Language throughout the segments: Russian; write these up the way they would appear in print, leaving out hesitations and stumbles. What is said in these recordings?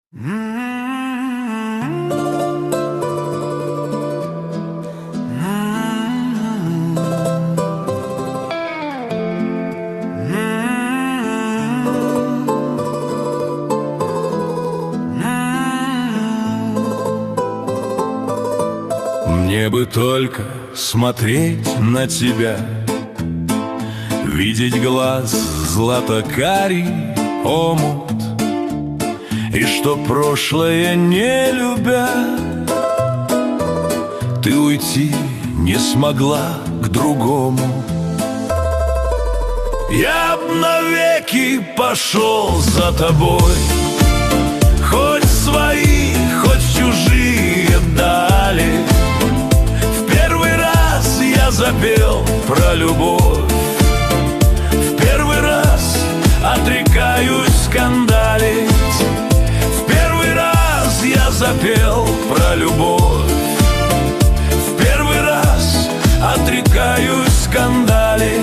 Мне бы только смотреть на тебя, видеть глаз злато-карий омут, и что прошлое не любя, ты уйти не смогла к другому. Я б навеки пошел за тобой, хоть свои, хоть чужие дали. В первый раз я запел про любовь, в первый раз отрекаюсь скандалить. В первый раз я запел про любовь, в первый раз отрекаюсь скандалить.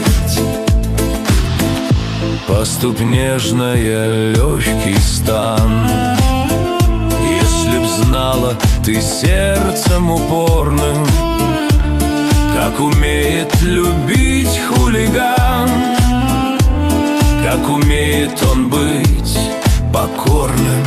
Поступь нежно, я легкий стан. Если б знала ты сердцем упорным, как умеет любить хулиган, как умеет он быть покорным,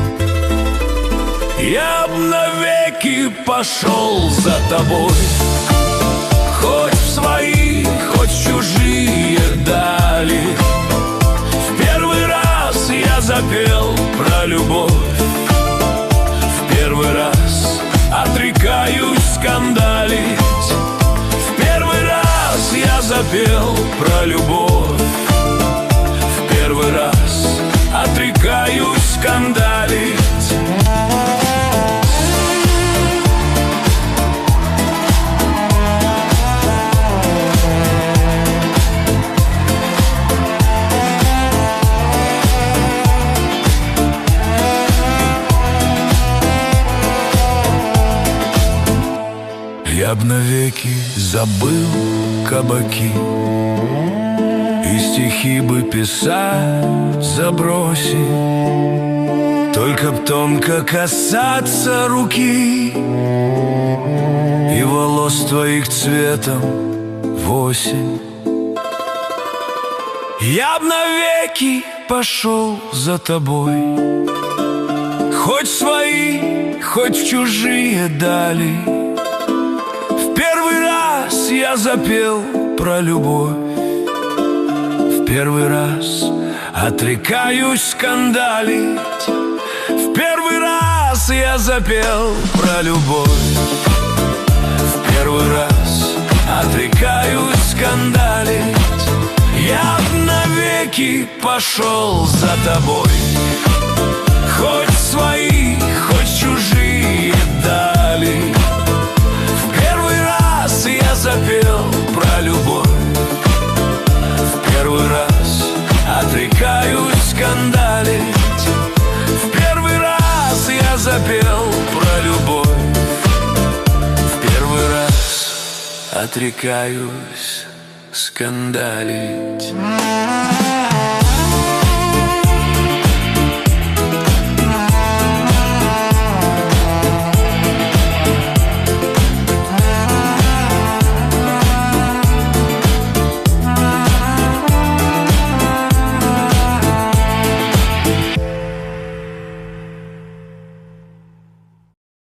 я б навеки пошел за тобой, хоть в свои, хоть в чужие дали. В первый раз я запел про любовь, в первый раз отрекаюсь скандалить. В первый раз я запел про любовь, в первый раз отрекаюсь скандалить. Я б навеки забыл кабаки, и стихи бы писать забросить, только б тонко касаться руки и волос твоих цветом в осень. Я б навеки пошел за тобой, хоть свои, хоть в чужие дали. В первый раз я запел про любовь, в первый раз отрекаюсь скандалить. В первый раз я запел про любовь, в первый раз отрекаюсь скандалить. Я б навеки пошел за тобой, хоть свои, хоть чужие дали. Я запел про любовь, в первый раз отрекаюсь скандалить. В первый раз я запел про любовь, в первый раз отрекаюсь скандалить.